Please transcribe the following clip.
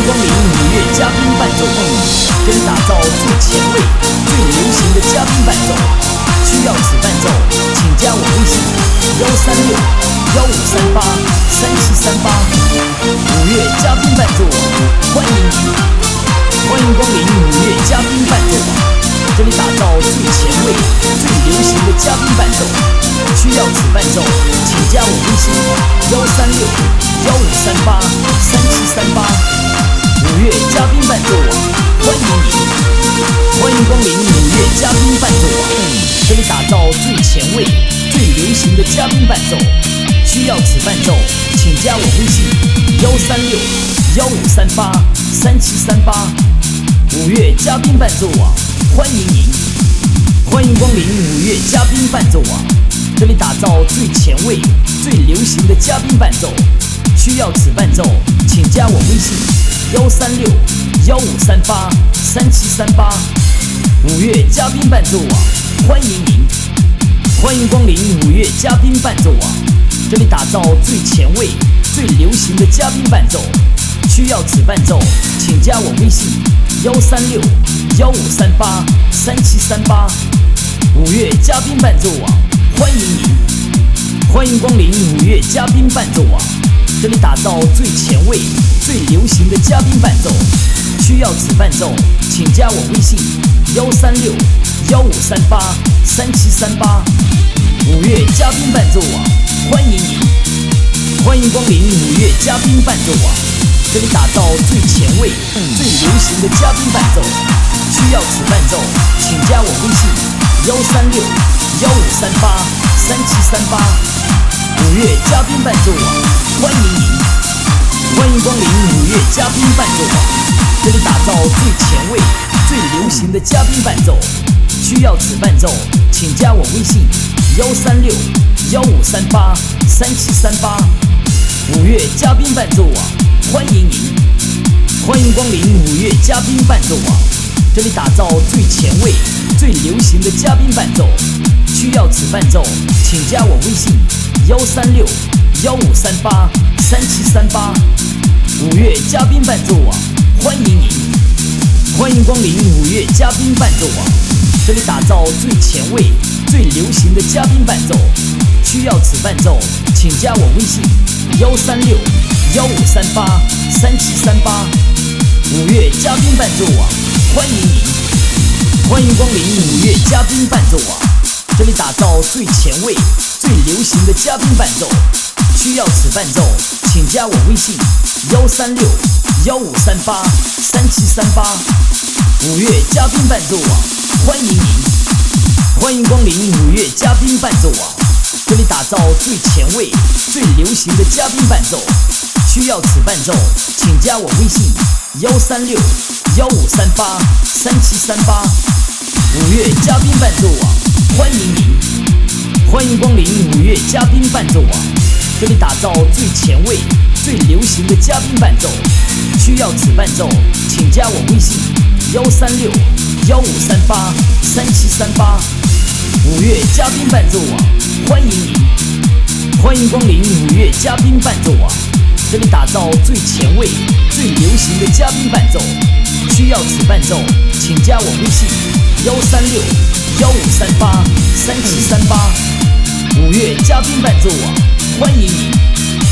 光临五月嘉宾伴奏网，跟打造最前卫、最流行的嘉宾伴奏。需要此伴奏，请加我微信136-1538-3738。五月嘉宾伴奏网，欢迎你！欢迎光临五月嘉宾伴奏网，这里打造最前卫、最流行的嘉宾伴奏。需要此伴奏，请加我微信136-1538-3738。五月嘉宾伴奏网，欢迎你！欢迎光临五月嘉宾伴奏网，这里打造最前卫、最流行的嘉宾伴奏。需要此伴奏，请加我微信136-1538-3738。五月嘉宾伴奏网，欢迎您！欢迎光临五月嘉宾伴奏网，这里打造最前卫、最流行的嘉宾伴奏。需要此伴奏，请加我微信136-1538-3738。五月嘉宾伴奏网，欢迎您！欢迎光临五月嘉宾伴奏网，这里打造最前卫、最流行的嘉宾伴奏。需要此伴奏，请加我微信136-1538-3738。五月嘉宾伴奏网，欢迎您！欢迎光临五月嘉宾伴奏网，这里打造最前卫、最流行的嘉宾伴奏。需要此伴奏，请加我微信136-1538-3738。五月嘉宾伴奏网，欢迎您！欢迎光临五月嘉宾伴奏网，这里打造最前卫、最流行的嘉宾伴奏。需要此伴奏，请加我微信136-1538-3738。五月嘉宾伴奏网，欢迎您！欢迎光临五月嘉宾伴奏网，这里打造最前卫、最流行的嘉宾伴奏。需要此伴奏，请加我微信136-1538-3738。五月嘉宾伴奏网，欢迎您！欢迎光临五月嘉宾伴奏网，这里打造最前卫、最流行的嘉宾伴奏。需要此伴奏，请加我微信136-1538-3738。五月嘉宾伴奏网，欢迎您！欢迎光临五月嘉宾伴奏网，这里打造最前卫、最流行的嘉宾伴奏。需要此伴奏，请加我微信136-1538-3738。五月嘉宾伴奏网，欢迎您！欢迎光临五月嘉宾伴奏网，这里打造最前卫、最流行的嘉宾伴奏。需要此伴奏，请加我微信136-1538-3738。五月嘉宾伴奏网，欢迎您！欢迎光临五月嘉宾伴奏网，这里打造最前卫、最流行的嘉宾伴奏。需要此伴奏，请加我微信136-1538-3738。五月嘉宾伴奏网，欢迎您！欢迎光临五月嘉宾伴奏网，这里打造最前卫、最流行的嘉宾伴奏。需要此伴奏，请加我微信136-1538-3738。五月嘉宾伴奏网，欢迎您！欢迎光临五月嘉宾伴奏网，这里打造最前卫、最流行的嘉宾伴奏。需要此伴奏，请加我微信136-1538-3738。五月嘉宾伴奏网，欢迎您！